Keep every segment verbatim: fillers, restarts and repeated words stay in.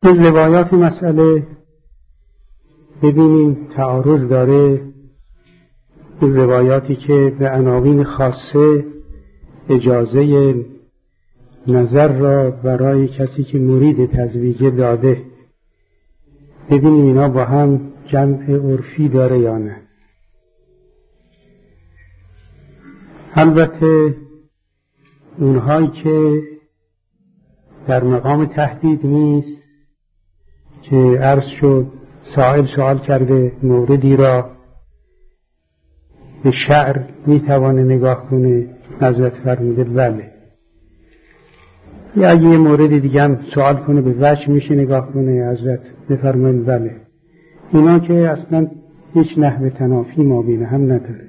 این روایات مسئله ببینیم تعارض داره. این روایاتی که به عناوین خاصه اجازه نظر را برای کسی که مرید تزویجه داده، ببینیم اینا با هم جمع عرفی داره یا نه. البته اونهایی که در مقام تهدید نیست، که عرض شد سائل سوال کرده موردی را به شعر میتوانه نگاه کنه، حضرت فرموده بله. یا اگه یه مورد دیگه هم سوال کنه به وجه میشه نگاه کنه، حضرت بفرمایید بله. اینا که اصلا هیچ نحو تنافی ما بین هم نداره.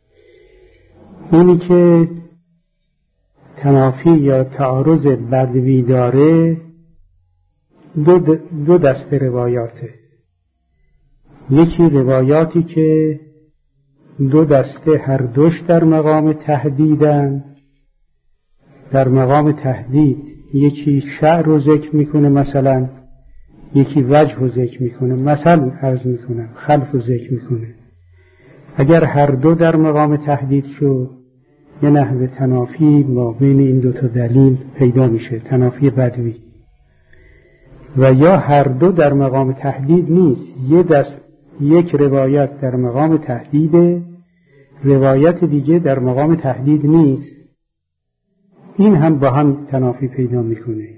اینی که تنافی یا تعارض بدوی داره دو, دو دسته روایاته. یکی روایاتی که دو دسته هر دوش در مقام تهدیدن. در مقام تهدید یکی شعر رو ذکر میکنه، مثلا یکی وجه رو ذکر میکنه، مثلا عرض میکنم خلف رو ذکر میکنه. اگر هر دو در مقام تهدید شد، یه نحو تنافی ما بین این دو تا دلیل پیدا میشه، تنافی بدوی. و یا هر دو در مقام تهدید نیست، یه دست یک روایت در مقام تهدیده، روایت دیگه در مقام تهدید نیست، این هم با هم تنافی پیدا میکنه.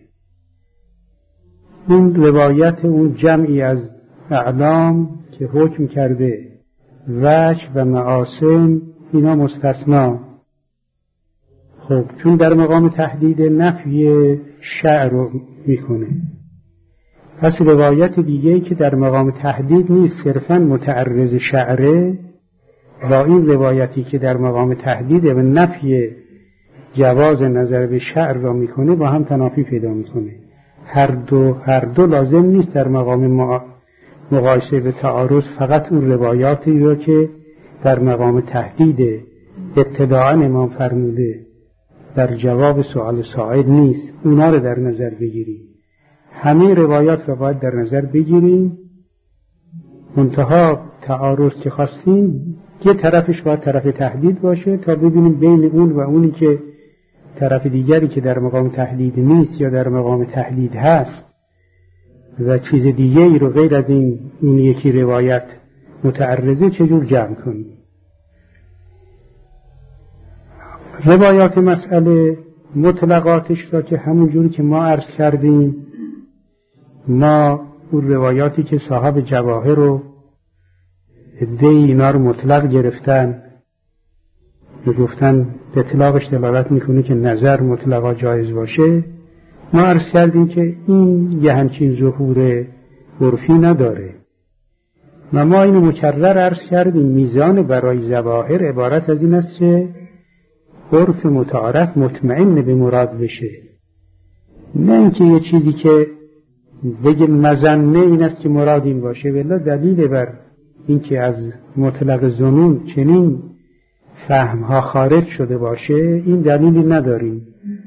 این روایت اون جمعی از اعلام که حکم کرده وجه و معاصم، اینا مستثنا. خب چون در مقام تهدید نفی شعر رو میکنه، پس روایت دیگه که در مقام تهدید نیست، صرفاً متعرض شعره، با این روایتی که در مقام تهدید و نفی جواز نظر به شعر را میکنه با هم تنافی پیدا میکنه. هر دو هر دو لازم نیست در مقام مقایسه به تعارض فقط اون روایاتی را که در مقام تهدید ابتداءً امام فرموده در جواب سوال سائل نیست، اونا رو در نظر بگیریم. همه روایات را باید در نظر بگیریم. منتها تعارض که خواستیم یه طرفش باید طرف تهدید باشه تا ببینیم بین اون و اونی که طرف دیگری که در مقام تهدید نیست یا در مقام تهدید هست و چیز دیگه ای رو غیر از این این یکی روایت متعرضه چجور جمع کنیم. روایات مسئله مطلقاتش را که همون جوری که ما عرض کردیم، ما اون روایاتی که صاحب جواهر رو عده اینا رو مطلق گرفتن و گفتن اطلاقش دلالت میکنه که نظر مطلقا جایز باشه، ما عرض کردیم که این یه همچین ظهور عرفی نداره و ما اینو مکرر عرض کردیم. میزان برای ظواهر عبارت از این است که عرف متعارف مطمئن به مراد بشه، نه اینکه یه چیزی که بگه مظنه این است که مراد این باشه. ولی دلیل بر اینکه از مطلق ظنون چنین فهمها خارج شده باشه این دلیلی نداریم.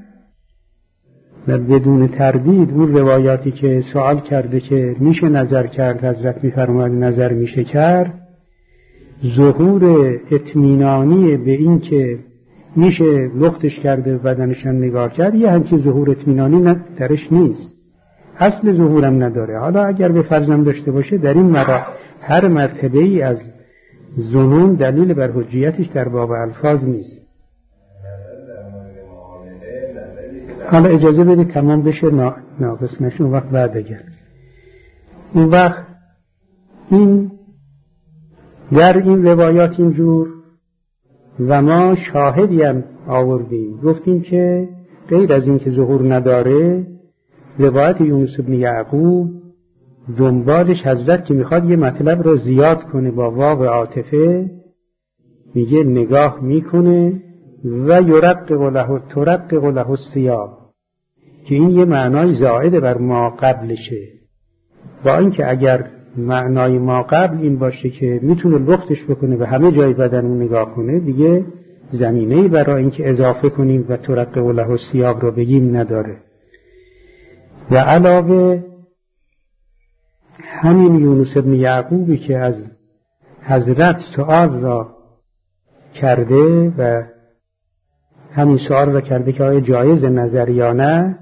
و بدون تردید اون روایاتی که سوال کرده که میشه نظر کرد، حضرت میفرماید نظر میشه کرد، ظهور اطمینانی به این که میشه لختش کرده و بدنشان نگاه کرد، یه همچین ظهور اطمینانی درش نیست، اصل ظهورم نداره. حالا اگر به فرضم داشته باشه در این مرا هر مرتبه ای از ظنون دلیل بر حجیتش در باب الفاظ نیست. حالا اجازه بده تمام بشه ناقص نشه، اون وقت بعد اگر اون وقت این در این روایات اینجور و ما شاهدی هم آوردیم، گفتیم که غیر از این که ظهور نداره، روایت یونس بن یعقوب دنبالش حضرت که میخواد یه مطلب رو زیاد کنه با واو عاطفه، میگه نگاه میکنه و یرقق له ترقق له الثیاب، که این یه معنای زائد بر ما قبلشه. با اینکه اگر معنای ما قبل این باشه که میتونه لختش بکنه و همه جای بدن رو نگاه کنه، دیگه زمینه‌ای برای اینکه اضافه کنیم و ترقق له الثیاب رو بگیم نداره. و علاوه همین یونس بن یعقوبی که از حضرت سؤال را کرده و همین سؤال را کرده که آیا جایز نظر یا نه،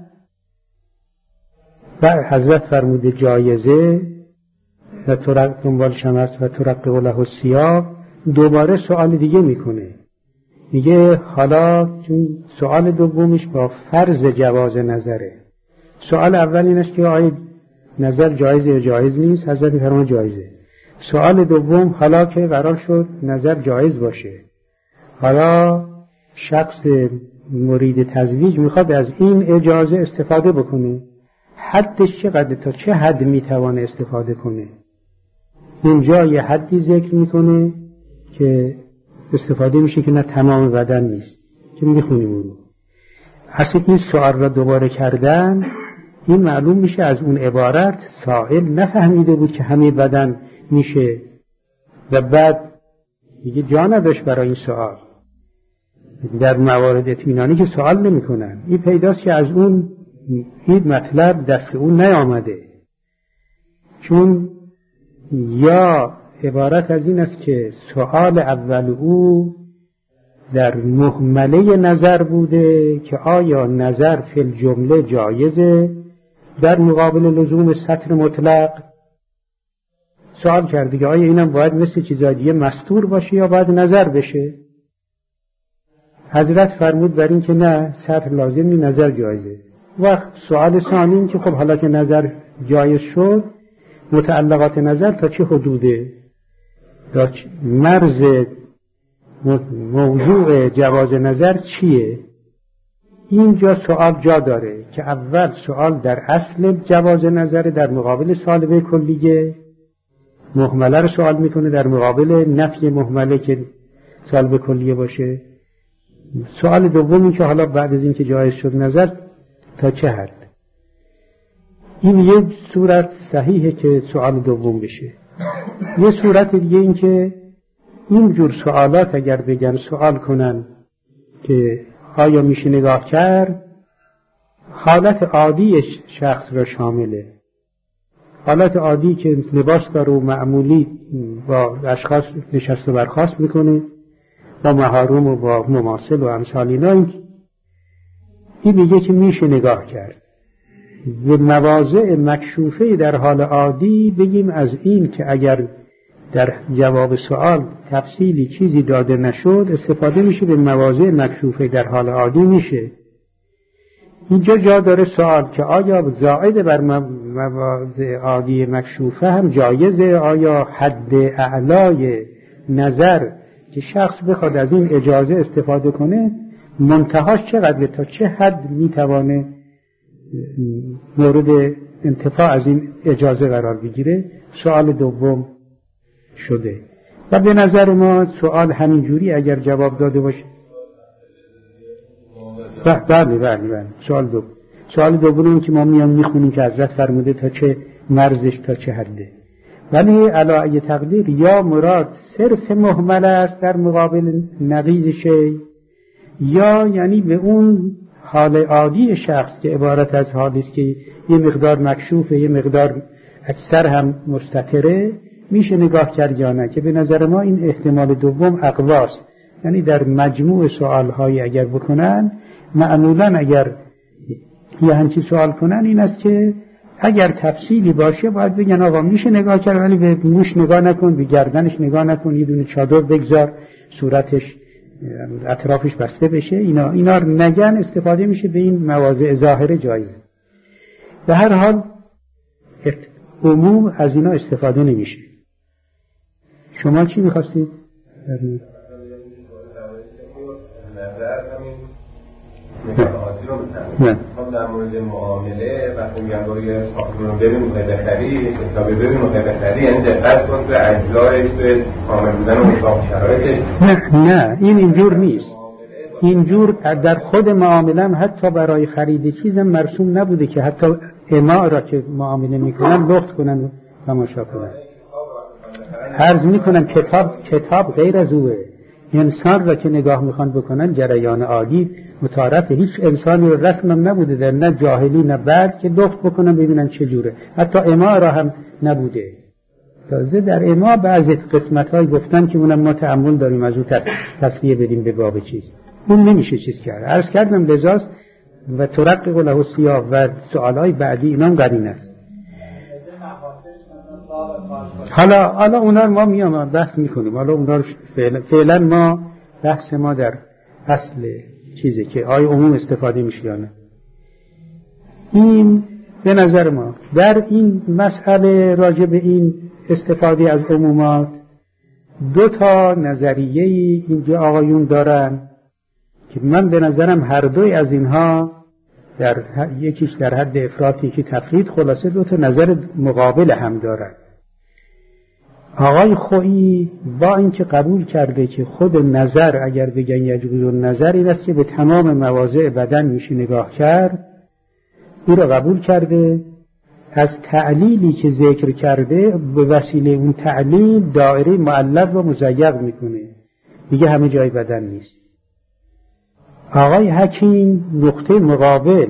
و حضرت فرموده جایزه و ترق دنبال شمس و ترقب له الثیاب، دوباره سؤال دیگه میکنه، میگه حالا چون سؤال دومیش با فرض جواز نظره. سؤال اول این است که آیا نظر جایز یا جایز نیست، حضرت فرمان جایزه. سؤال دوم حالا که قرار شد نظر جایز باشه، حالا شخص مرید تزویج میخواد از این اجازه استفاده بکنه، حدش چقدر، تا چه حد میتوانه استفاده کنه. اینجا یه حدی ذکر میکنه که استفاده میشه که نه تمام بدن نیست، که میخونیم اون رو. اصلا این سؤال را دوباره کردن، این معلوم میشه از اون عبارت سائل نفهمیده بود که همه بدن میشه و بعد میگه جا نداشت برای این سؤال. در موارد اطمینانی که سؤال نمی کنن، این پیداست که از اون این مطلب دست اون نیامده، چون یا عبارت از این است که سؤال اول او در مهمله نظر بوده که آیا نظر فی الجمله جایزه در مقابل لزوم سطر مطلق. سوال کرده که آیا اینم باید مثل چیزای دیگه مستور باشه یا باید نظر بشه. حضرت فرمود بر این که نه، سطر لازم نی، نظر جایزه. وقت سوال ثانی این که خب حالا که نظر جایز شد، متعلقات نظر تا چه حدوده، تا مرز موضوع جواز نظر چیه؟ اینجا سوال جا داره که اول سوال در اصل جواز نظر در مقابل سالبه کلیه، مهمله رو سوال میکنه در مقابل نفی مهمله که سالبه کلیه باشه. سوال دومی که حالا بعد از این که جایز شد نظر تا چه حد. این یه صورت صحیحه که سوال دوم بشه. یه صورت دیگه این که اینجور سوالات اگر بگن سوال کنن که آیا میشه نگاه کرد، حالت عادی شخص را شامله. حالت عادی که لباس داره و معمولی با اشخاص نشست و برخاست میکنه، با محارم و با مماثل و امثال اینا، این میگه که میشه نگاه کرد. به مواضع مکشوفه در حال عادی بگیم از این که اگر در جواب سوال تفصیلی چیزی داده نشد استفاده میشه، به مواضع مکشوفه در حال عادی میشه. اینجا جا داره سوال که آیا زائد بر مواضع عادی مکشوفه هم جایزه؟ آیا حد اعلای نظر که شخص بخواد از این اجازه استفاده کنه منتهاش چقدر، تا چه حد میتوانه مورد انتفاع از این اجازه قرار بگیره؟ سوال دوم شده. و به نظر ما سوال همین جوری اگر جواب داده باشه، بله بله بله سوال دوم سوال دوم این که ما میام میخونیم که حضرت فرموده تا چه مرزش تا چه حده. ولی علی تقدیر یا مراد صرف مهمل است در مقابل نقیض شی، یا یعنی به اون حال عادی شخص که عبارت از حالی است که یه مقدار مکشوفه یه مقدار اکثر هم مستتره، میشه نگاه کرد یا نه. که به نظر ما این احتمال دوم اقواست. یعنی در مجموع سوالهایی اگر بکنن، معمولا اگر یه همچی سوال کنن این است که اگر تفصیلی باشه باید بگن آقا میشه نگاه کرد، ولی به موش نگاه نکن، به گردنش نگاه نکن، یه دونه چادر بگذار صورتش اطرافش بسته بشه. اینا اینا نگن، استفاده میشه به این مواضع ظاهره جایزه. به هر حال عموم از اینا استفاده نمیشه. شما چی میخواستید؟ نه. خب در مورد معامله وقتی میگن روی ساختمون ببین مقدسری کتابی ببین مقدسری، یعنی دقت کن به اجزایش، به کامل بودن و مطابق شرایطش. نه نه این اینجور نیست. اینجور در خود معامله هم حتی برای خرید چیزم مرسوم نبوده که حتی اماء را که معامله میکنن لخت کنن و تماشا کنن. عرض میکنم کتاب کتاب غیر از اوه. انسان را که نگاه میخوان بکنن جریان عادی متعارف، هیچ انسانی رو رسمم نبوده در نه جاهلی نه بعد که لخت بکنن ببینن چه جوره. حتی اماء را هم نبوده. تازه در اما بعضی قسمت‌های گفتن که اونم ما تأمل داریم از اون تصریح بدیم به باب چیز، اون نمیشه چیز کرد. عرض کردم لذاست و ترقق له السیاق و سوالای بعدی اینام قرین است. حالا حالا اونا رو ما میام بحث میکنیم. حالا اونا رو فعلا, فعلا ما بحث ما در اصل چیزی که آیا عموم استفاده میشه یا نه. این به نظر ما در این مسئله راجع به این استفاده از عمومات دو تا نظریه اینجا آقایون دارن که من به نظرم هر دوی از اینها در یکیش در حد افراط یکی تفرید، خلاصه دو تا نظر مقابل هم دارن. آقای خویی با اینکه قبول کرده که خود نظر اگر بگن یجوز نظر این است که به تمام مواضع بدن میشه نگاه کرد، این را قبول کرده. از تعلیلی که ذکر کرده به وسیله اون تعلیل دایره معلق رو مزیق میکنه، میگه همه جای بدن نیست. آقای حکیم نقطه مقابل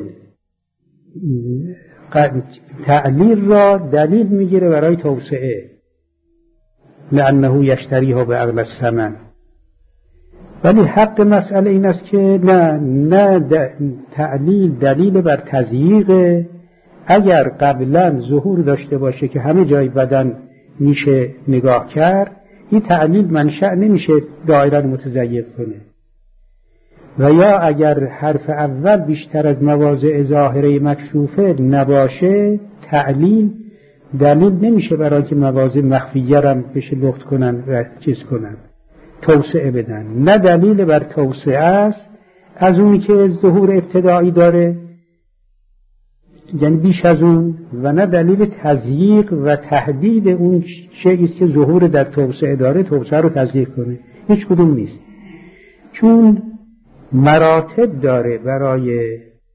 تعلیل را دلیل میگیره برای توسعه، لأنه یشتریها به عقل الثمن. ولی حق مسئله این است که نه نه تعلیل دلیل بر تضییق. اگر قبلا ظهور داشته باشه که همه جای بدن میشه نگاه کرد، این تعلیل منشأ نمیشه دایره متضیق کنه. و یا اگر حرف اول بیشتر از مواضع ظاهره مکشوفه نباشه، تعلیل دلیل نمیشه برای که مواضع مخفیه رم بشه لخت کنن و چیز کنن، توسعه بدن. نه دلیل بر توسعه است از اونی که ظهور ابتدایی داره، یعنی بیش از اون، و نه دلیل تضییق و تهدید اون شیئی است که ظهور در توسعه داره توسعه رو تضییق کنه. هیچ کدوم نیست، چون مراتب داره برای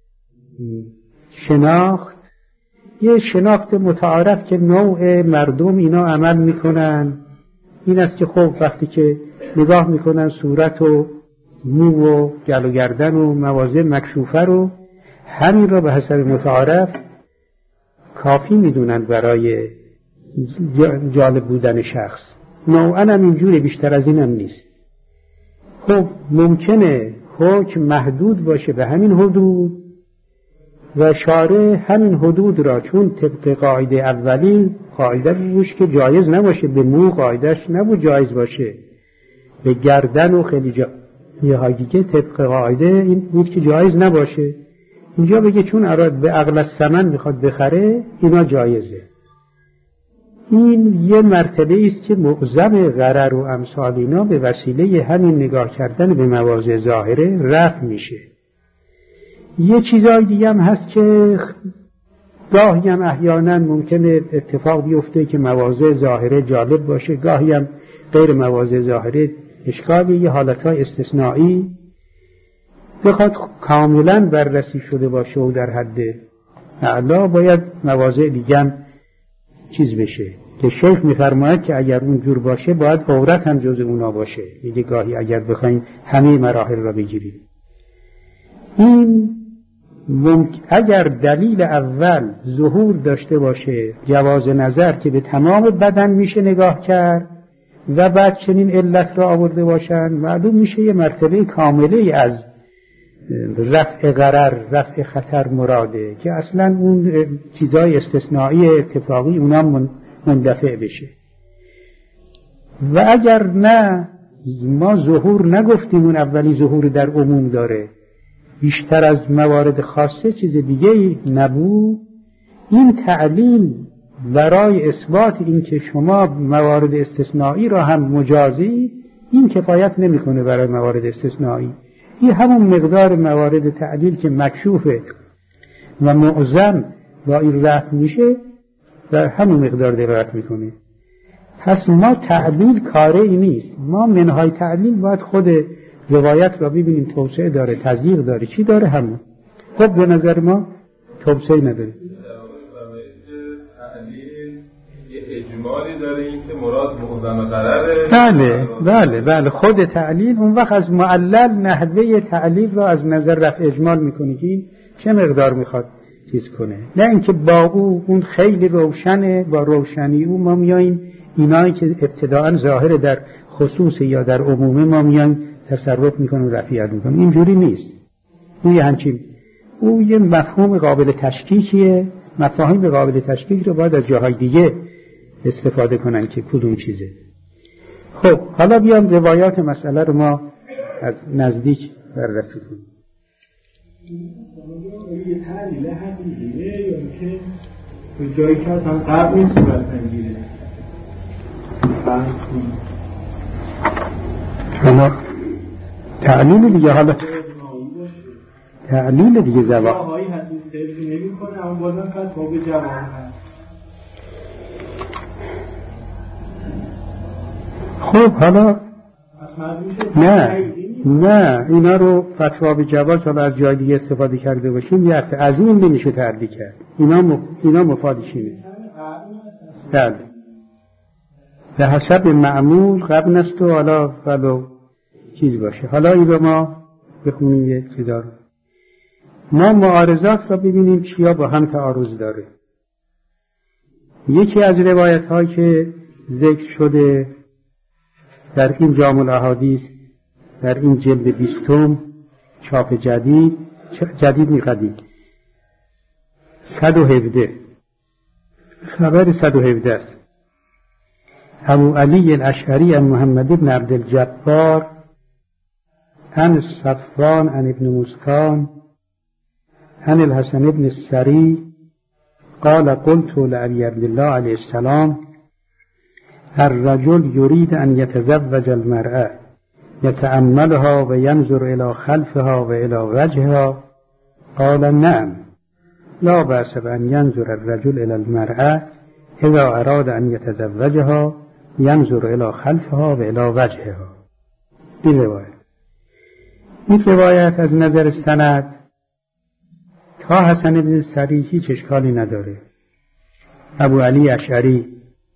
شناخت. یه شناخت متعارف که نوع مردم اینا عمل میکنن این است که خب وقتی که نگاه میکنن صورت و مو و گل و گردن و مواضع مکشوفه رو، همین را به حسب متعارف کافی میدونن برای جالب بودن شخص. نوعا هم اینجوری، بیشتر از این هم نیست. خب ممکنه حکم محدود باشه به همین حدود و شارع همین حدود را چون طبق قاعده اولی قاعده بوش که جایز نباشه، به مو قاعدش نبود جایز باشه، به گردن و خیلی جا یه های دیگه طبق قاعده این بود که جایز نباشه. اینجا بگه چون اراد به عقل الثمن میخواد بخره اینا جایزه. این یه مرتبه است که معظم غرر و امثال اینا به وسیله همین نگاه کردن به مواضع ظاهره رفع میشه. یه چیزای دیگه هم هست که گاهی هم احیانا ممکنه اتفاق بیفته که مواضع ظاهره جالب باشه، گاهی هم غیر مواضع ظاهره اشکالی، یه حالتهای استثنایی بخواد کاملا بررسی شده باشه و در حد اعلا باید مواضع دیگه هم چیز بشه که شیخ میفرماید که اگر اون جور باشه باید عورت هم جز اونا باشه. میگه گاهی اگر بخوایم همه مراحل را بگیریم، این ممکن اگر دلیل اول ظهور داشته باشه جواز نظر که به تمام بدن میشه نگاه کرد و بعد چنین علت را آورده باشن، معلوم میشه یه مرتبه کامله از رفع غرر، رفع خطر مراده که اصلا اون چیزای استثنایی اتفاقی اونا مندفع بشه. و اگر نه ما ظهور نگفتیم، اون اولی ظهور در عموم داره، بیشتر از موارد خاصه چیز دیگه نبود، این تعلیل برای اثبات این که شما موارد استثنایی را هم مجازی، این کفایت نمیکنه برای موارد استثنایی. این همون مقدار موارد تعلیل که مکشوفه و معظم با این رفع میشه و همون مقدار دلالت میکنه. پس ما تعلیل کاره ای نیست، ما منهای تعلیل باید خود روایت را ببینیم توسعه داره، تضییق داره، چی داره همون. خب به نظر ما توسعه نداره. اجمالی داره این که مراد معظم قراره. بله بله بله خود تعلیل اون وقت از معلل نحوه تعلیل را از نظر رفع اجمال میکنه که این چه مقدار میخواد چیز کنه، نه اینکه با او اون خیلی روشنه، با روشنی او ما میاییم اینایی که ابتداعا ظاهر در خصوص یا در عموم ما میان تصرف میکنن و رفیعت میکنن. اینجوری نیست. او یه همچین او یه مفهوم قابل تشکیکیه. مفاهیم قابل تشکیک رو باید از جاهای دیگه استفاده کنن که کدوم چیزه. خب حالا بیام روایات مسئله رو ما از نزدیک بررسی کنیم. یه تحلیل حقیقیه یا که به جایی که اصلا قبل صورت نگیره بحث کنیم. حالا تعلیل دیگه، حالا تعلیل دیگه زبان جاهایی هست این سرزی نمی کنه اما بازم فتواب جوان هست. خب حالا نه نه اینا رو فتوا به جواز حالا از جای دیگه استفاده کرده باشیم یه از این نمیشه تعدی کرد. اینا م... اینا مفادش اینه. بله به حسب معمول قبل است و حالا ولو چیز باشه. حالا این رو ما بخونیم یه چیزا رو. ما معارضات رو ببینیم چیا با هم تعارض داره. یکی از روایت هایی که ذکر شده در این جامع الاحادیث در این جلد بیستم چاپ جدید جدید می قدیم صد و هفده خبر صد و هفده است. ابو علی الاشعری عن محمد بن عبد الجبار عن صفوان عن ابن مسکان عن الحسن بن السری قال قلت لأبي عبد الله عليه السلام الرجل يريد أن يتزوج المرأة يتأملها وينظر إلى خلفها وإلى وجهها قال نعم لا بأس بأن ينظر الرجل إلى المرأة إذا أراد أن يتزوجها ينظر إلى خلفها وإلى وجهها. این روایت این روایت از نظر سند تا حسن بن سری هیچ اشکالی نداره. ابو علی اشعری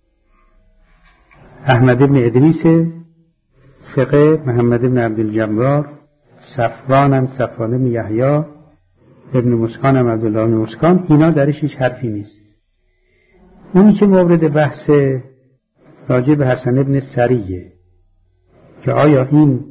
احمد بن ادریس ثقه، محمد بن عبد الجبار، صفوان هم صفوان بن یحیی، ابن مسکان هم عبدالله بن مسکان، اینا درش هیچ حرفی نیست. اونی که مورد بحث راجع به حسن بن سریه که آیا این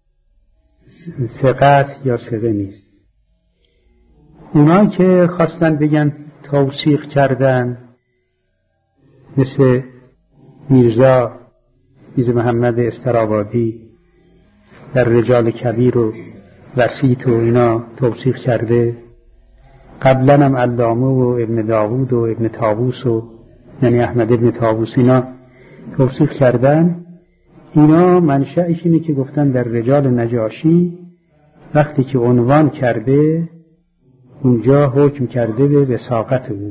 ثقه است یا ثقه نیست. اونا که خواستن بگن توثیق کردن مثل میرزا میرزا محمد استرابادی در رجال کبیر و وسیط و اینا توثیق کرده، قبلا هم علامه و ابن داوود و ابن طاووس و یعنی احمد ابن طاووس اینا توثیق کردن. اینا منشأش اینه که گفتن در رجال نجاشی وقتی که عنوان کرده اونجا حکم کرده به وثاقت او،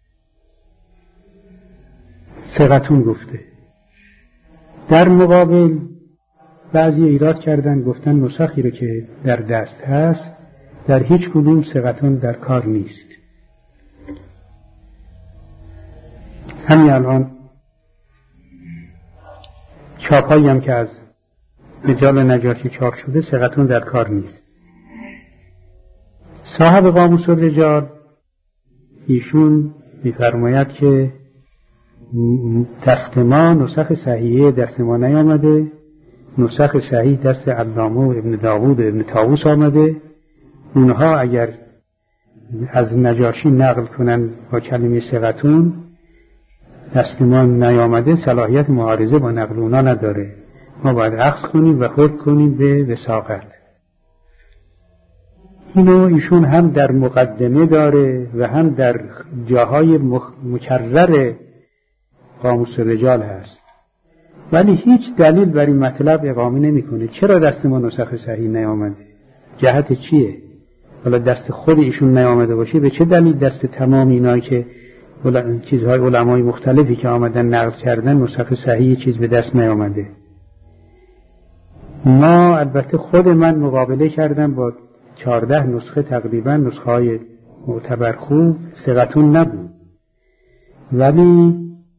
ثقتون گفته. در مقابل بعضی ایراد کردن گفتن نسخی رو که در دست هست در هیچ کدوم ثقتون در کار نیست. همین الان چاپایی هم که از رجال نجاشی چاپ شده ثقتون در کار نیست. صاحب قاموس الرجال ایشون می‌فرماید که دست ما نسخ صحیحه دست ما نیامده، نسخ صحیح دست علامه و ابن داوود و ابن طاووس آمده. اونها اگر از نجاشی نقل کنن با کلمه ثقتون دست ما نیامده، صلاحیت معارضه با نقل اونا نداره. ما باید اخذ کنیم و حکم کنیم به وثاقت. اینو ایشون هم در مقدمه داره و هم در جاهای مکرر قاموس رجال هست، ولی هیچ دلیل بر این مطلب اقامه نمیکنه. چرا دست ما نسخ صحیح نیامده؟ جهت چیه؟ حالا دست خود ایشون نیامده باشه، به چه دلیل دست تمام اینایی که چیزهای علمای مختلفی که آمدن نقل کردن نسخ صحیح چیز به دست نیامده؟ ما البته خود من مقابله کردم با چهارده نسخه تقریبا، نسخه های معتبر خوب، ثقتون نبود، ولی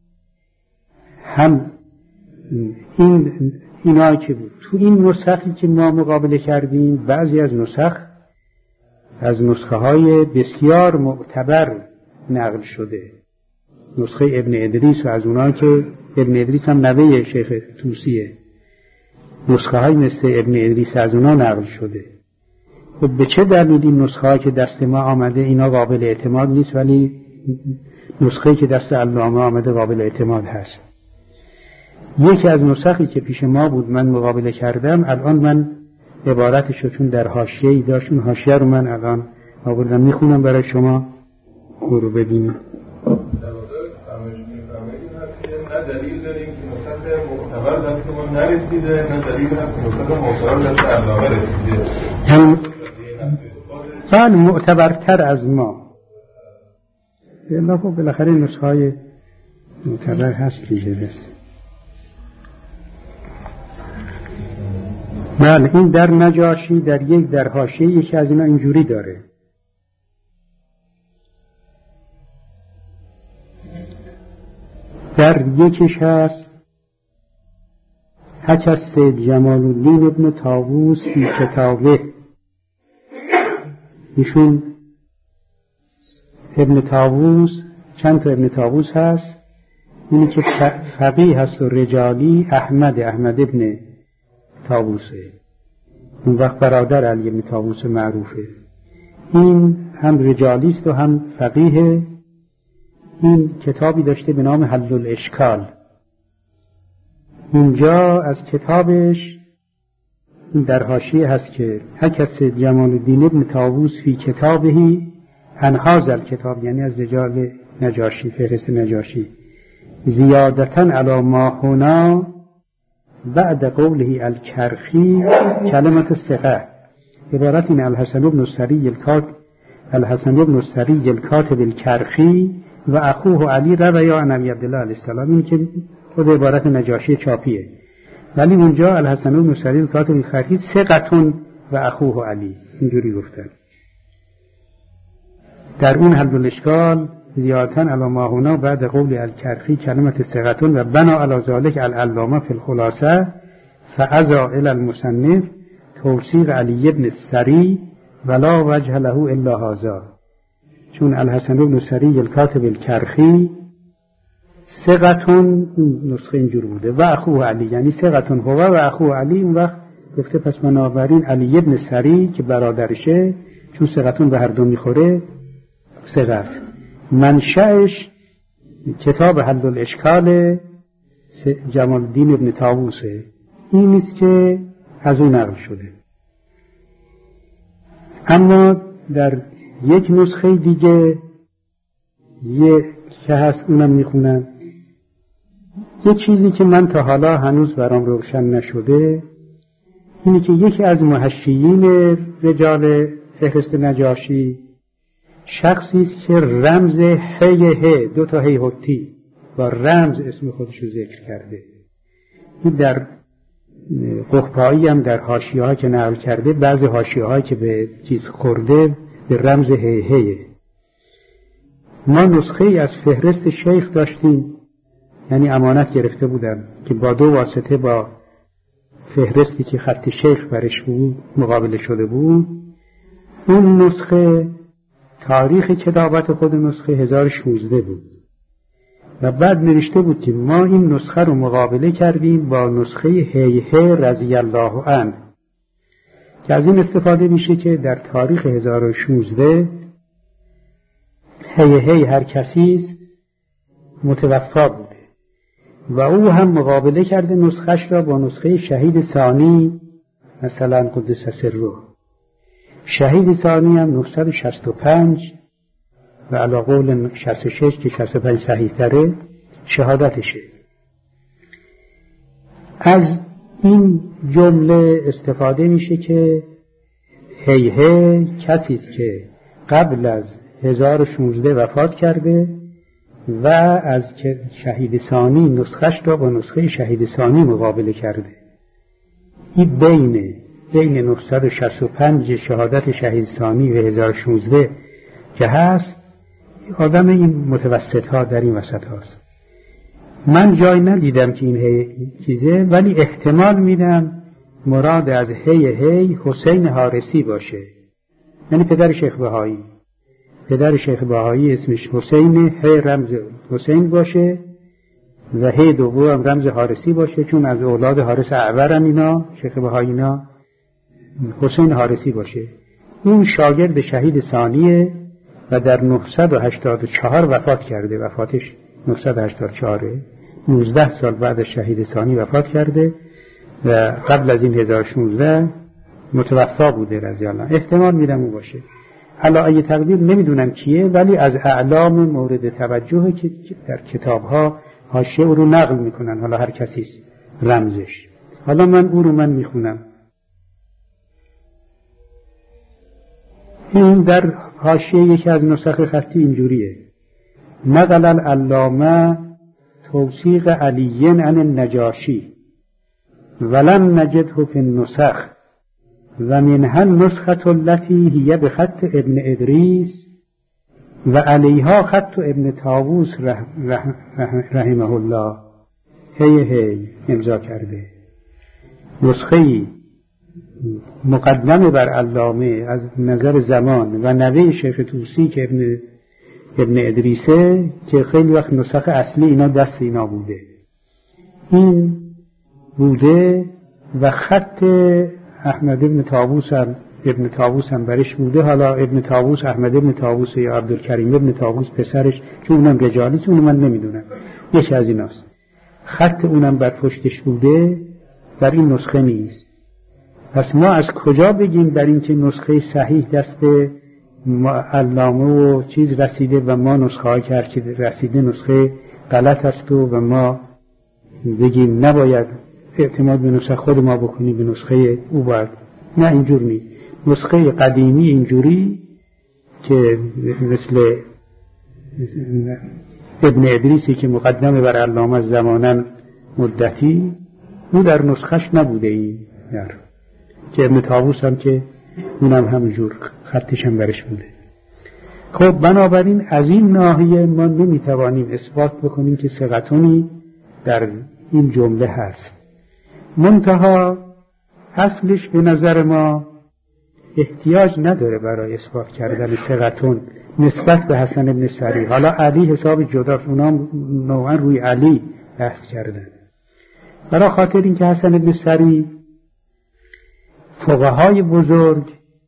هم این اینا که بود تو این نسخی که ما مقابله کردیم بعضی از نسخ از نسخه های بسیار معتبر نقل شده، نسخه ابن ادریس و از اونا که ابن ادریس هم نوه شیخ طوسیه، نسخه های مثل ابن ادریس از اونا نقل شده. خب به چه دلیل این نسخه ها که دست ما آمده اینا قابل اعتماد نیست ولی نسخه که دست علامه آمده قابل اعتماد هست؟ یکی از نسخی که پیش ما بود من مقابله کردم، الان من عبارتشو چون در حاشیه‌ای داشت، اون حاشیه رو من الان آوردم میخونم برای شما، او رو ببینید. نه دلیل داریم که نسخه معتبر دست ما نرسیده، نه دلیل هست که نسخه معتبر دست علامه رسیده. هم بله معتبرتر از ما. الله خب بالاخره نسخه های معتبر هست دیگه بس. بله این در نجاشی در یک در حاشیه یکی از اینا اینجوری داره: در یکش هست حک از سید جمال الدین ابن طاووس فی کتابه. ایشون ابن طاووس، چند تا ابن طاووس هست، اینی که فقیه هست و رجالی احمد احمد ابن طاووسه، اون وقت برادر علی ابن طاووس معروفه. این هم رجالیست و هم فقیه. این کتابی داشته به نام حل الاشکال. اینجا از کتابش در حاشیه هست که حکس جمال الدین ابن طاووس فی کتابهی عن هذا الکتاب، یعنی از رجال نجاشی، فهرست نجاشی، زیادتاً علی ما هنا بعد قوله الکرخی کلمت الثقه. عبارت این الحسن بن السری الکاتب الحسن بن السری الکاتب الکرخی و اخوه علی رویا عن ابی عبدالله علیه السلام. این که خود عبارت نجاشی چاپیه، ولی اونجا الحسن بن السری الکاتب الکرخی ثقتون و اخوه علی اینجوری گفتن. در اون حل الاشکال زیادتاً علی ما هنا بعد قول الکرخی کلمت ثقتون و بنا علی ذلک العلامه فی الخلاصه فعزا الی المصنف توثیق علی ابن السری ولا وجه له الا هذا. چون الحسن بن السری الکاتب الکرخی ثقتون، نسخه اینجور بوده، و اخوه علی، یعنی ثقتون هو و اخوه علی. اون وقت گفته پس بنابراین علی ابن السری که برادرشه، چون ثقتون به هر دو میخوره، ثقه است. منشأش کتاب حل الاشکال جمال الدین ابن طاووسه. این نیست که از اون نقل شده. اما در یک نسخه دیگه یه که هست اونم میخونم، یه چیزی که من تا حالا هنوز برام روشن نشده اینه که یکی از محشیین رجال فهرست نجاشی شخصی است که رمز هی هی دو تا هی هوتی با رمز اسم خودش رو ذکر کرده. این در قحپایی هم در حاشیه ها که نقل کرده، بعضی حاشیه ها که به چیز خورده به رمز هی هی. ما نسخه ای از فهرست شیخ داشتیم، یعنی امانت گرفته بودم که با دو واسطه با فهرستی که خط شیخ برش بود مقابله شده بود. اون نسخه تاریخ کتابت خود نسخه هزار و شانزده بود و بعد نوشته بود که ما این نسخه رو مقابله کردیم با نسخه هی هی رضی الله عنه، که از این استفاده میشه که در تاریخ هزار و شانزده هی هی هر کسی است متوفا بوده و او هم مقابله کرده نسخش را با نسخه شهید ثانی، مثلا قدس سره. شهید ثانی هم نهصد و شصت و پنج و علی قول شصت و شش که شصت و پنج صحیح تره شهادتشه. از این جمله استفاده میشه که هی هی کسی است که قبل از هزار و شانزده وفات کرده و از شهید ثانی نسخش را با نسخه شهید ثانی مقابله کرده. این بین بین نهصد و شصت و پنج شهادت شهید ثانی و هزار و شانزده که هست، آدم این متوسط ها در این وسط هاست. من جای ندیدم که این هی چیزه، ولی احتمال میدم مراد از هی هی حسین حارسی باشه، یعنی پدر شیخ بهایی. پدر شیخ بهایی اسمش حسین، هی رمز حسین باشه و هی دوم هم رمز حارسی باشه، چون از اولاد حارس اعورن اینا، شیخ بهایی اینا، حسین حارسی باشه. این شاگرد شهید ثانیه و در نهصد و هشتاد و چهار وفات کرده. وفاتش نهصد و هشتاد و چهار، نوزده سال بعد از شهید ثانی وفات کرده و قبل از این هزار و شانزده متوفا بوده رضی الله. احتمال میدم اون باشه. حالا ای تقدیر نمیدونم کیه، ولی از اعلام مورد توجهه که در کتابها حاشیه او رو نقل میکنن، حالا هر کسیست رمزش. حالا من او رو من میخونم. این در حاشیه یکی از نسخ خطی اینجوریه: نقل العلامه توثیق علی عن النجاشی ولن نجده فی النسخ و منها النسخة التي هي بخط ابن ادریس و علیها خط ابن طاووس رح رح رحمه الله. هی هی امضا کرده. نسخه مقدمه بر علامه از نظر زمان و نوه شیخ طوسی که ابن ابن ادریسه، که خیلی وقت نسخه اصلی اینا دست اینا بوده. این بوده و خط احمد ابن طاووس هم ابن طاووس هم برش بوده. حالا ابن طاووس احمد ابن طاووس یا عبدالکریم ابن طاووس پسرش، چون اونم رجالیست، اونم من نمیدونم، یکی از ایناست. خط اونم بر پشتش بوده، در این نسخه نیست. پس ما از کجا بگیم بر این که نسخه صحیح دست علامه و چیز رسیده و ما نسخه های که هرچی رسیده نسخه غلط است و ما بگیم نباید اعتماد به نسخه خود ما بکنیم، به نسخه او باید. نه، اینجور نیست. نسخه قدیمی اینجوری که مثل ابن ادریسی که مقدمه بر علامه زمانن مدتی، او در نسخش نبوده. این یار که ابن طاووس هم که اونم همونجور خطش هم برش بوده. خب بنابراین از این ناحیه ما نمیتوانیم اثبات بکنیم که ثقتونی در این جمله هست. منتها اصلش به نظر ما احتیاج نداره برای اثبات کردن ثقتون نسبت به حسن ابن سری. حالا علی حساب جداست، اونا نوعا روی علی بحث کردن. برای خاطر این که حسن ابن سری فقهای بزرگ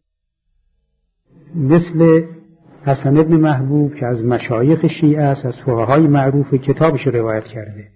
مثل حسن ابن محبوب که از مشایخ شیعه است، از فقهای معروف، کتابش روایت کرده.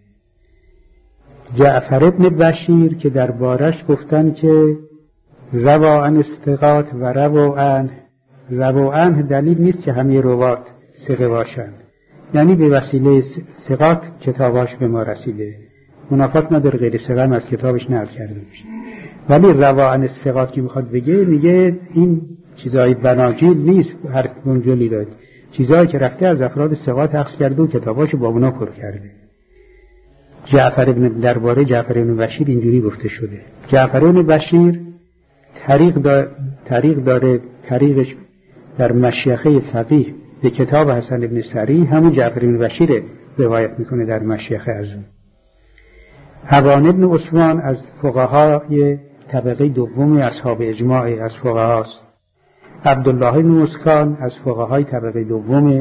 جعفر ابن بشیر که دربارش گفتن که روا عن استقات و روا عن روا عن دلیل نیست که همه روات ثقه باشن، یعنی به وسیله ثقات کتاباش به ما رسیده. منافات نداره غیر ثقه هم از کتابش نقل کرده باشه. ولی روا عن استقات که میخواد بگه، میگه این چیزای بناجیل نیست، هر منجلی داد، چیزایی که رفته از افراد ثقات اخذ کرده و کتاباش با اونا پر کرده. جعفر ابن درباره جعفر ابن بشیر اینجوری گفته شده: جعفر ابن بشیر طریق داره، طریق داره طریقش در مشیخه فقیه به کتاب حسن ابن سری، همون جعفر ابن بشیر روایت میکنه در مشیخه از اون. حبان ابن عثمان از فقهای طبقه دوم اصحاب اجماع از فقهاست. عبدالله ابن مسکان از فقهای طبقه دوم.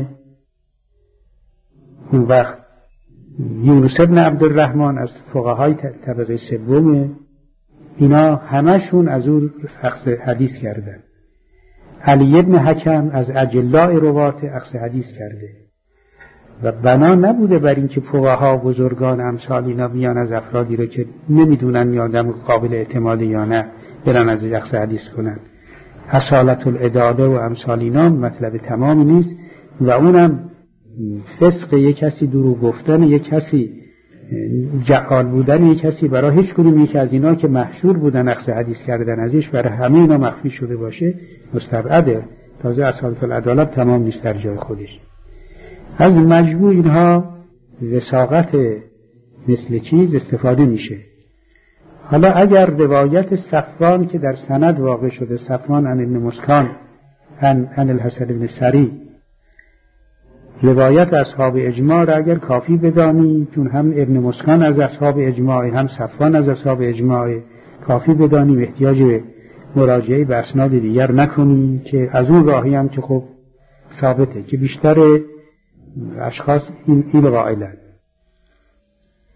اون وقت یونس ابن عبدالرحمن از فقهای طبقه سوم. اینا همشون از او اخذ حدیث کردن. علی ابن حکم از اجلاء روات اخذ حدیث کرده و بنا نبوده بر این که فقها بزرگان امثال اینا بیان از افرادی رو که نمیدونن یا آدم قابل اعتماد یا نه برن از اخذ حدیث کنن. اصالت العداله و امثال اینا مطلب تمامی نیست و اونم فسق یک کسی، دروغ گفتن یک کسی، جهال بودن یک کسی برای هیچ کدوم یک از اینا که محشور بودن اخذ حدیث کردن ازش برای همه اینا مخفی شده باشه مستبعده. تازه اصالت العداله تمام نیست در جای خودش. از مجموع اینها وثاقت مثل چیز استفاده میشه. حالا اگر روایت صفوان که در سند واقع شده، صفوان عن ابن مسکان عن عن الحسن ابن سری، روایت اصحاب اجماع را اگر کافی بدانی، چون هم ابن مسکان از اصحاب اجماع هم صفوان از اصحاب اجماع، کافی بدانیم، احتیاج به مراجعه به اسناد دیگر نکنیم که از اون راهی هم که خب ثابته که بیشتر اشخاص این این قائلن.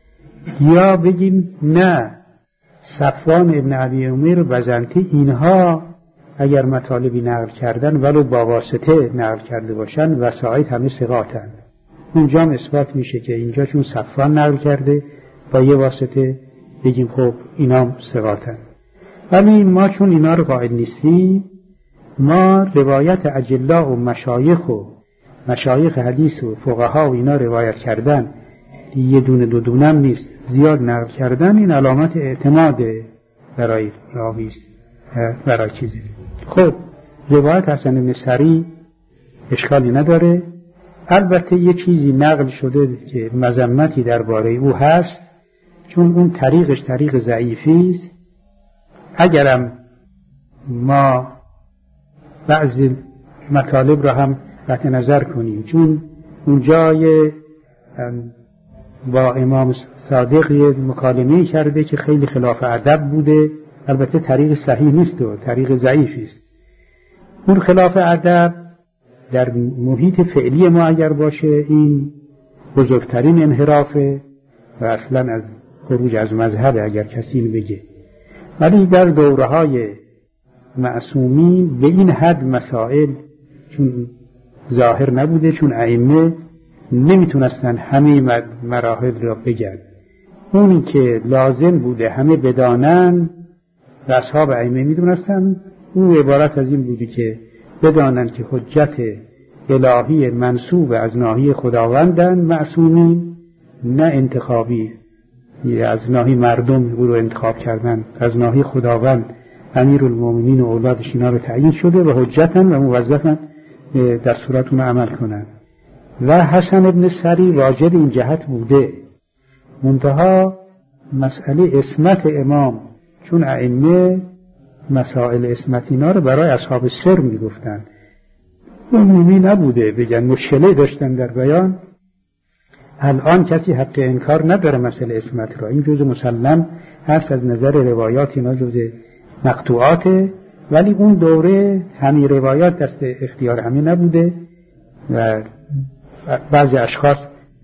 یا بگیم نه، صفوان ابن ابی امیر بزنتی اینها اگر مطالبی نقل کردن ولو با واسطه نقل کرده باشن وسائط همه ثقاتن. اونجا هم اثبات میشه که اینجا چون صفوان نقل کرده با یه واسطه بگیم خب اینا ثقاتن. ولی ما چون اینا رو قائل نیستیم، ما روایت اجلا و مشایخ و مشایخ حدیث و فقها و اینا روایت کردن یه دونه دو دونه هم نیست، زیاد نقل کردن، این علامت اعتماد برای راوی است، برای چیزی. خب روایت حسن بن سری اشکالی نداره. البته یه چیزی نقل شده که مذمتی درباره او هست، چون اون طریقش طریق ضعیفی است. اگرم ما بعضی مطالب را هم قطع نظر کنیم، چون اونجای با امام صادق یه مکالمه کرده که خیلی خلاف ادب بوده، البته طریق صحیح نیست و طریق ضعیفی است. اون خلاف ادب در محیط فعلی ما اگر باشه این بزرگترین انحرافه و اصلا از خروج از مذهب اگر کسی این بگه. ولی در دوره‌های معصومین به این حد مسائل چون ظاهر نبوده، چون ائمه نمیتونستن همه مراحل را بگن، اونی که لازم بوده همه بدانن و اصحاب ائمه میدونستن، اون عبارت از این بوده که بدانن که حجت الهی منسوب از ناحیه خداوندن معصومین، نه انتخابی از ناحیه مردم او رو انتخاب کردن، از ناحیه خداوند امیرالمومنین و اولادش اینا رو تعیین شده و حجتن و موظفن در صورتون عمل کنن. و حسن ابن سری واجد این جهت بوده. منتها مسئله اسمت امام، چون ائمه مسائل اسمت اینا رو برای اصحاب سر میگفتن، عمومی نبوده بگن، مشکلی داشتن در بیان. الان کسی حق انکار نداره مسئله اسمت را، این جزء مسلم هست از نظر روایات، اینا جزء مقطوعاته. ولی اون دوره همین روایات دست اختیار همه نبوده و بعضی اشخاص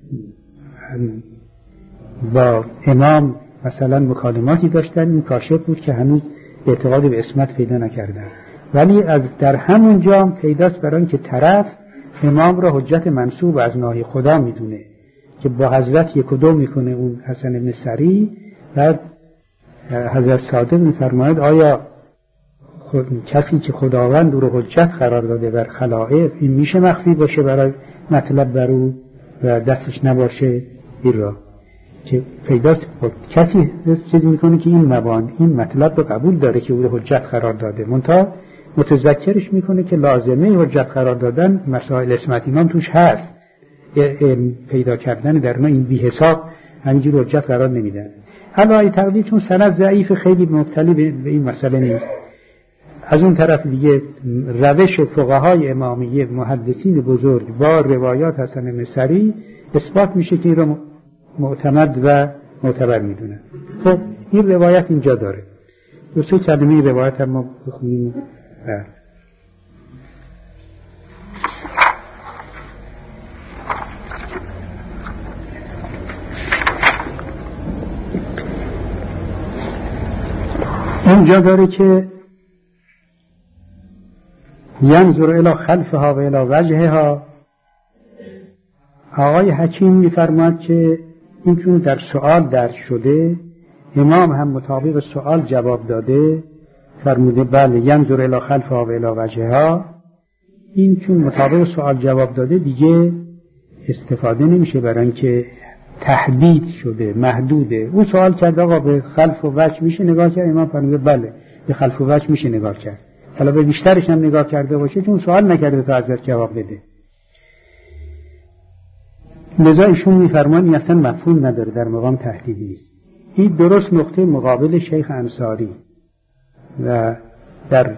با امام مثلا مکالماتی داشتن، این کاشف بود که هنوز اعتقاد به اسمت پیدا نکردن. ولی از در همون جا پیداست برای اینکه طرف امام را حجت منسوب از ناحیه خدا میدونه که با حضرت یک و دو میکنه اون حسن بن سری. و حضرت صادق میفرماید آیا کسی که خداوند او رو حجت قرار داده بر خلائق، این میشه مخفی باشه برای مطلب بر او و دستش نباشه؟ این را که پیداست کسی چیزی میکنه که این مبان این مطلب رو قبول داره که او رو حجت قرار داده، منتها متذکرش میکنه که لازمه حجت قرار دادن مسائل اسمت ایمان توش هست، علم پیدا کردن در اینا این بی حساب همینجور حجت قرار نمیدن. حالا تقدیر چون سند ضعیف خیلی مبتلی به این مسئله نیست. از اون طرف دیگه روش فقهای امامیه محدثین بزرگ با روایات حسن بن سری اثبات میشه که این رو معتمد و معتبر میدونن. خب این روایت اینجا داره، دو سه کلمه روایت هم ما بخونیم. اینجا داره که ینظر الی خلفها و الی وجهها. آقای حکیم میفرماد که این چون در سؤال درج شده، امام هم مطابق سؤال جواب داده، فرموده بله ینظر الی خلفها و الی وجهها. این چون مطابق سؤال جواب داده دیگه استفاده نمیشه برای اینکه تحدید شده، محدوده. اون سوال کرد آقا به خلف و وجه میشه نگاه کرد، امام فرموده بله به خلف و وجه میشه نگاه کرد. حالا به بیشترش هم نگاه کرده باشه چون سوال نکرده تا حضرت جواب بده. لذا ایشون میفرمان این اصلا مفهوم نداره، در مقام تهدیدی نیست. این درست نقطه مقابل شیخ انصاری و در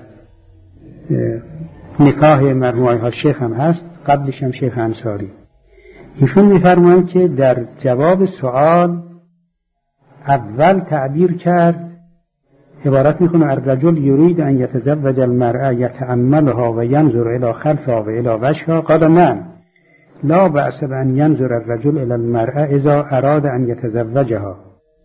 نکاح مرحوم آقای شیخ هم هست، قبلش هم شیخ انصاری. ایشون میفرمان که در جواب سوال اول تعبیر کرد، عبارت میخونه الرجل یرید ان یتزوج المرأة یتأملها و ینظر الی خلفها و الی وجهها قال نعم لا بأس بأن ينظر الرجل إلى المرأة إذا أراد أن يتزوجها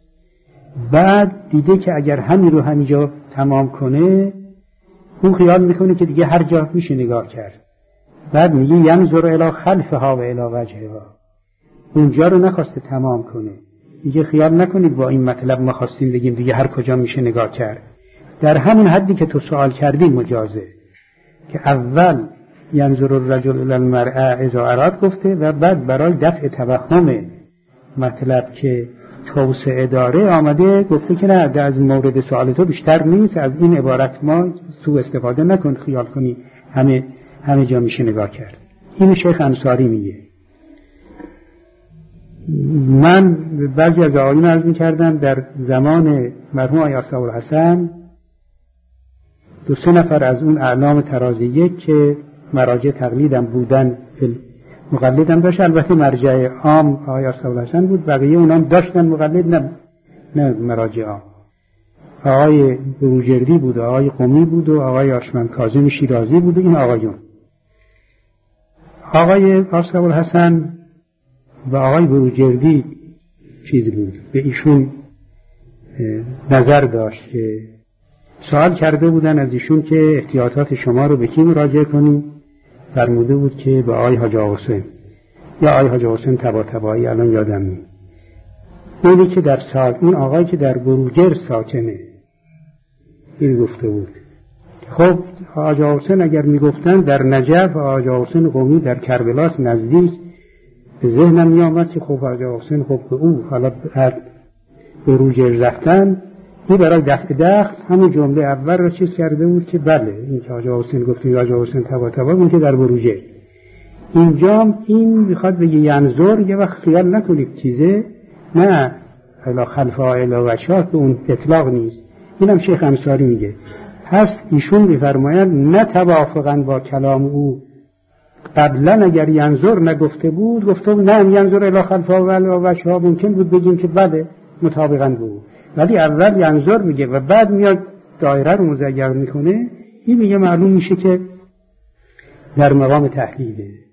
بعد دیده که اگر همین رو همینجا تمام کنه، اون خیال میکنه که دیگه هر جا میشه نگاه کرد. بعد میگه ینظر الی خلفها و الی وجهها، اونجا رو نخواسته تمام کنه. میگه خیال نکنید با این مطلب ما خواستیم بگیم دیگه هر کجا میشه نگاه کرد. در همون حدی که تو سوال کردی مجازه، که اول ینظر الرجل الی المرأة اذا اراد گفته و بعد برای دفع توهم مطلب که توسعه داره آمده گفته که نه، از مورد سوال تو بیشتر نیست، از این عبارت ما سوء استفاده نکن، خیال کنی همه همه جا میشه نگاه کرد. این شیخ انصاری میگه. من بعضی از آقایون عرض میکردم در زمان مرحوم آقای ابوالحسن دو سه نفر از اون اعلام ترازیه که مراجع تقلیدم بودن، مقلدم داشت، البته مرجع عام آقای ابوالحسن بود، بقیه اونام داشتن مقلد، نه نه مراجع عام. آقای بروجردی بود، آقای قمی بود و آقای آرشمند کاظم شیرازی بود. این آقایون، آقای ابوالحسن و آقای بروجردی چیز بود، به ایشون نظر داشت که سوال کرده بودن از ایشون که احتیاطات شما رو به کی مراجعه کنیم؟ فرموده بود که به آقای حاج حسین یا آقای حاج حسین طباطبایی، الان یادم نی، اونی که در سال اون آقایی که در بروجرد ساکنه، این گفته بود. خب حاج حسین اگر میگفتن در نجف، حاج حسین قمی در کربلاس نزدیک، به ذهنم می آمد که خب حاج حسین خب به او حالا بروجرد رفتن، این برای دفع دخل همون جمله اول را چیز کرده بود که بله این که حاج حسین گفتیم حاج حسین طباطبایی اون که در بروجرد. اینجا این میخواد بگه ینظر، یه وقت خیال نکنید چیزه، نه الی خلفها الی وجهها، به اون اطلاق نیست. اینم شیخ انصاری میگه. پس ایشون میفرمایند نه توافقاً با کلام او قبلا اگر ینظر نگفته بود، گفته بود نه ینظر الی خلفها و الی وجهها، ممکن بود بگیم که بله مطابقاً بود، ولی اول ینظر میگه و بعد میاد دایره رو مزین میکنه. این میگه معلوم میشه که در مقام تحلیله.